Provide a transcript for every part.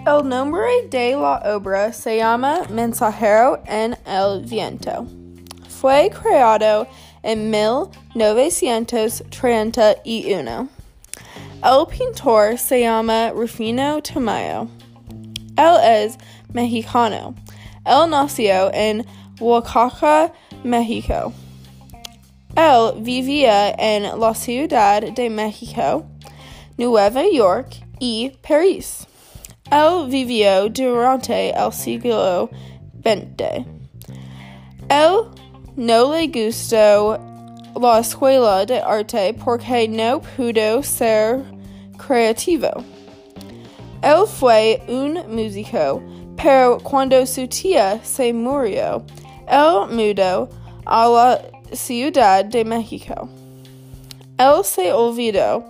El nombre de la obra se llama Mensajero en el Viento. Fue creado en 1931. El pintor se llama Rufino Tamayo. Él es mexicano. Él nació en Oaxaca, México. Él vivía en la Ciudad de México, Nueva York y París. Él vivió durante el siglo XX. Él no le gustó la escuela de arte porque no pudo ser creativo. Él fue un músico, pero cuando su tía se murió, él mudó a la Ciudad de México. Él se olvidó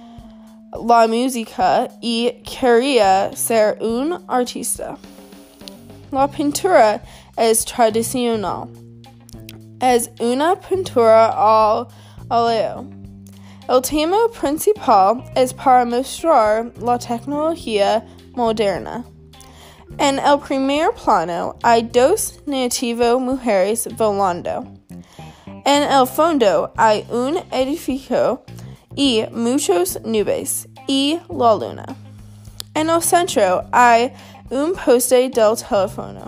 la música y quería ser un artista. La pintura es tradicional. Es una pintura al óleo. El tema principal es para mostrar la tecnología moderna. En el primer plano hay dos nativas mujeres volando. En el fondo hay un edificio y muchas nubes y la luna. En el centro hay un poste del teléfono.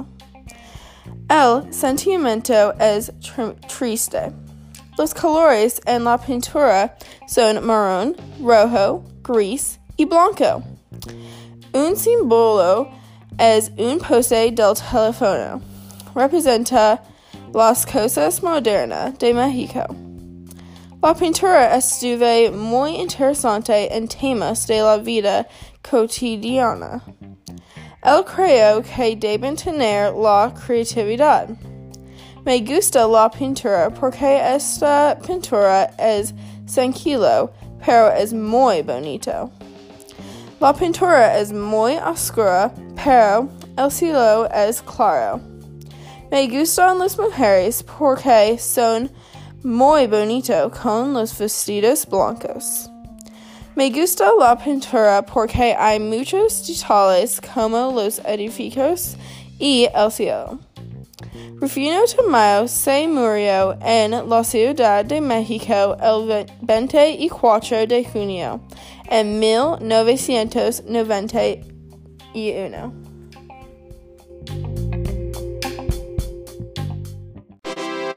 El sentimiento es triste. Los colores en la pintura son marrón, rojo, gris y blanco. Un símbolo es un poste del teléfono. Representa las cosas modernas de México. La pintura estuvo muy interesante en temas de la vida cotidiana. Él creyó que deben tener la creatividad. Me gusta la pintura porque esta pintura es sencillo, pero es muy bonito. La pintura es muy oscura, pero el cielo es claro. Me gustan las mujeres porque son muy bonitas con los vestidos blancos. Me gusta la pintura porque hay muchos detalles como los edificios y el cielo. Rufino Tamayo se murió en la Ciudad de México el 24 de junio en 1991.